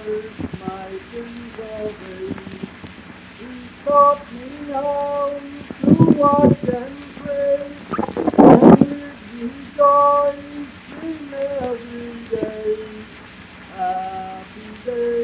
my sins away. He taught me how to watch and pray, and with rejoicing every day. Happy day.